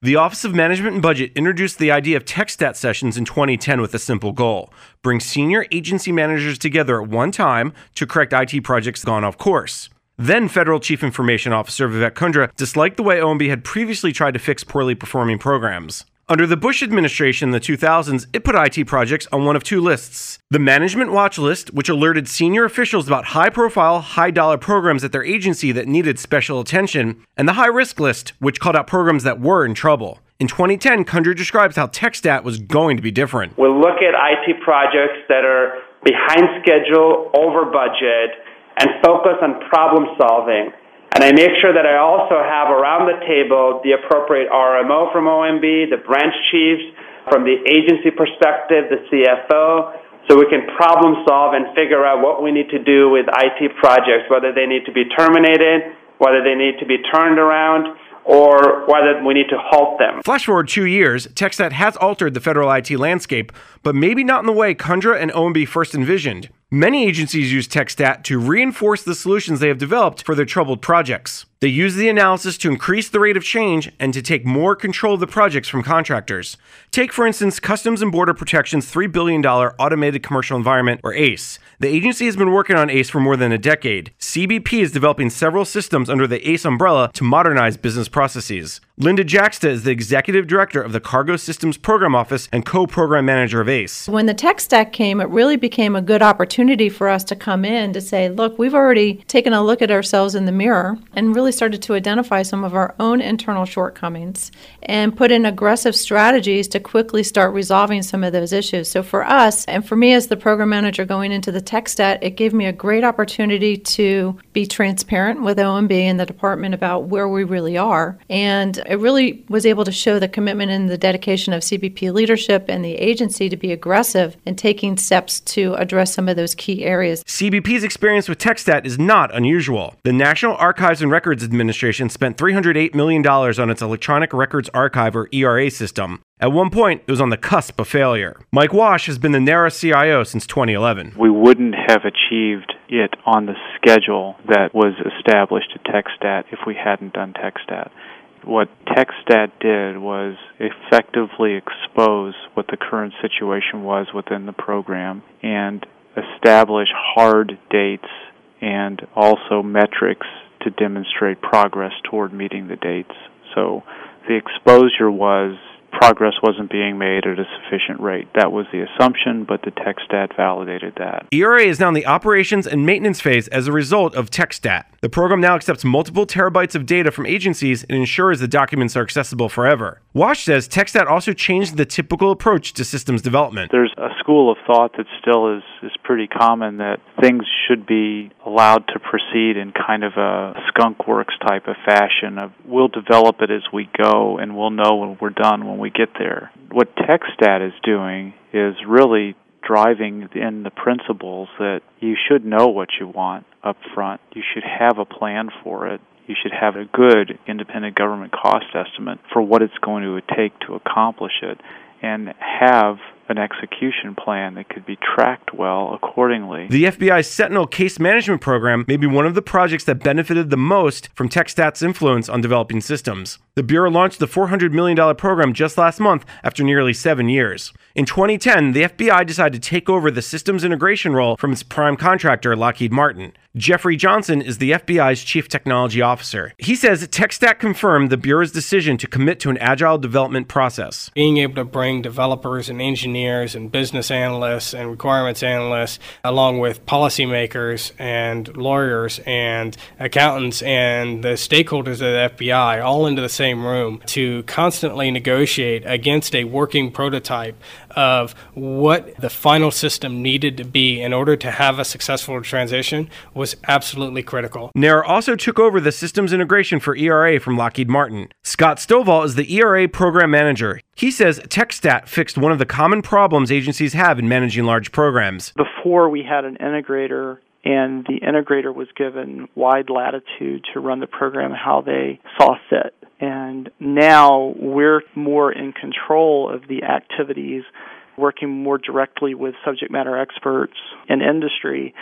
The Office of Management and Budget introduced the idea of TechStat sessions in 2010 with a simple goal: bring senior agency managers together at one time to correct IT projects gone off course. Then Federal Chief Information Officer Vivek Kundra disliked the way OMB had previously tried to fix poorly performing programs. Under the Bush administration in the 2000s, it put IT projects on one of two lists: the Management Watch List, which alerted senior officials about high-profile, high-dollar programs at their agency that needed special attention, and the High Risk List, which called out programs that were in trouble. In 2010, Kundra describes how TechStat was going to be different. We'll look at IT projects that are behind schedule, over budget, and focus on problem solving. And I make sure that I also have around the table the appropriate RMO from OMB, the branch chiefs, from the agency perspective, the CFO, so we can problem solve and figure out what we need to do with IT projects, whether they need to be terminated, whether they need to be turned around, or whether we need to halt them. Flash forward 2 years, TechStat has altered the federal IT landscape, but maybe not in the way Kundra and OMB first envisioned. Many agencies use TechStat to reinforce the solutions they have developed for their troubled projects. They use the analysis to increase the rate of change and to take more control of the projects from contractors. Take, for instance, Customs and Border Protection's $3 billion Automated Commercial Environment, or ACE. The agency has been working on ACE for more than a decade. CBP is developing several systems under the ACE umbrella to modernize business processes. Linda Jacksta is the executive director of the Cargo Systems Program Office and co-program manager of ACE. When the tech stack came, it really became a good opportunity for us to come in to say, look, we've already taken a look at ourselves in the mirror and really started to identify some of our own internal shortcomings and put in aggressive strategies to quickly start resolving some of those issues. So for us, and for me as the program manager going into the TechStat, it gave me a great opportunity to be transparent with OMB and the department about where we really are. And it really was able to show the commitment and the dedication of CBP leadership and the agency to be aggressive in taking steps to address some of those key areas. CBP's experience with TechStat is not unusual. The National Archives and Records Administration spent $308 million on its Electronic Records Archive, or ERA, system. At one point, it was on the cusp of failure. Mike Wash has been the NARA CIO since 2011. We wouldn't have achieved it on the schedule that was established at TechStat if we hadn't done TechStat. What TechStat did was effectively expose what the current situation was within the program and establish hard dates and also metrics to demonstrate progress toward meeting the dates. So the exposure was progress wasn't being made at a sufficient rate. That was the assumption, but the TechStat validated that. ERA is now in the operations and maintenance phase as a result of TechStat. The program now accepts multiple terabytes of data from agencies and ensures the documents are accessible forever. Wash says TechStat also changed the typical approach to systems development. There's a school of thought that still is pretty common that things should be allowed to proceed in kind of a skunk works type of fashion of we'll develop it as we go and we'll know when we're done when we get there. What TechStat is doing is really driving in the principles that you should know what you want up front. You should have a plan for it. You should have a good independent government cost estimate for what it's going to take to accomplish it and have an execution plan that could be tracked well accordingly. The FBI's Sentinel Case Management Program may be one of the projects that benefited the most from TechStat's influence on developing systems. The Bureau launched the $400 million program just last month after nearly 7 years. In 2010, the FBI decided to take over the systems integration role from its prime contractor, Lockheed Martin. Jeffrey Johnson is the FBI's Chief Technology Officer. He says TechStat confirmed the Bureau's decision to commit to an agile development process. Being able to bring developers and engineers and business analysts and requirements analysts, along with policymakers and lawyers and accountants and the stakeholders of the FBI all into the same room to constantly negotiate against a working prototype of what the final system needed to be in order to have a successful transition was absolutely critical. NARA also took over the systems integration for ERA from Lockheed Martin. Scott Stovall is the ERA program manager. He says TechStat fixed one of the common problems agencies have in managing large programs. Before, we had an integrator, and the integrator was given wide latitude to run the program how they saw fit. And now we're more in control of the activities, working more directly with subject matter experts in industry.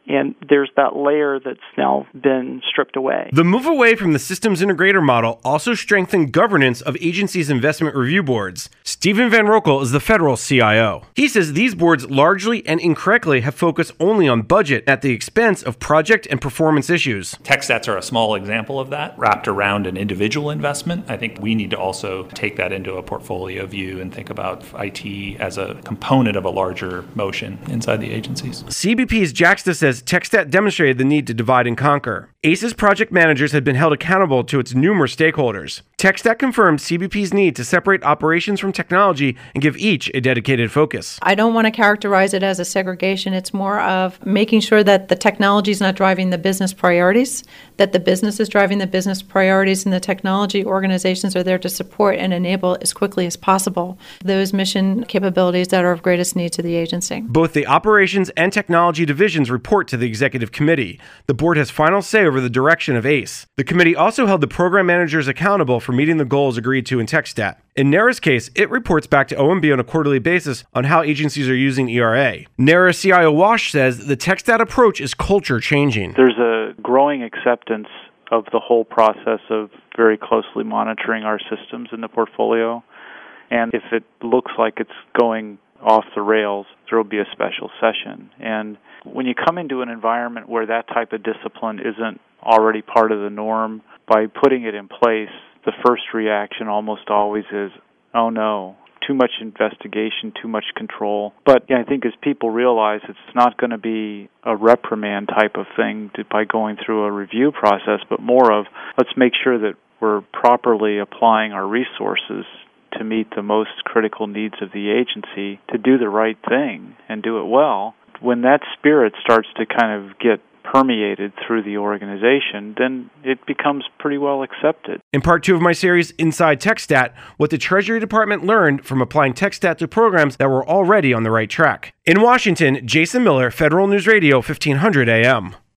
And there's that layer that's now been stripped away. The move away from the systems integrator model also strengthened governance of agencies' investment review boards. Stephen Van Roekel is the federal CIO. He says these boards largely and incorrectly have focused only on budget at the expense of project and performance issues. TechStats are a small example of that, wrapped around an individual investment. I think we need to also take that into a portfolio view and think about IT as a component of a larger motion inside the agencies. CBP's Jaxta says TechStat demonstrated the need to divide and conquer. ACE's project managers had been held accountable to its numerous stakeholders. TechStat confirmed CBP's need to separate operations from technology and give each a dedicated focus. I don't want to characterize it as a segregation. It's more of making sure that the technology is not driving the business priorities, that the business is driving the business priorities, and the technology organizations are there to support and enable as quickly as possible those mission capabilities that are of greatest need to the agency. Both the operations and technology divisions report to the executive committee. The board has final say over the direction of ACE. The committee also held the program managers accountable for meeting the goals agreed to in TechStat. In NARA's case, it reports back to OMB on a quarterly basis on how agencies are using ERA. NARA CIO Wash says the TechStat approach is culture changing. There's a growing acceptance of the whole process of very closely monitoring our systems in the portfolio. And if it looks like it's going off the rails, there will be a special session. And when you come into an environment where that type of discipline isn't already part of the norm, by putting it in place, the first reaction almost always is, oh no, too much investigation, too much control. But I think as people realize it's not going to be a reprimand type of thing by going through a review process, but more of let's make sure that we're properly applying our resources to meet the most critical needs of the agency to do the right thing and do it well. When that spirit starts to kind of get permeated through the organization, then it becomes pretty well accepted. In part 2 of my series, Inside TechStat, what the Treasury Department learned from applying TechStat to programs that were already on the right track. In Washington, Jason Miller, Federal News Radio, 1500 AM.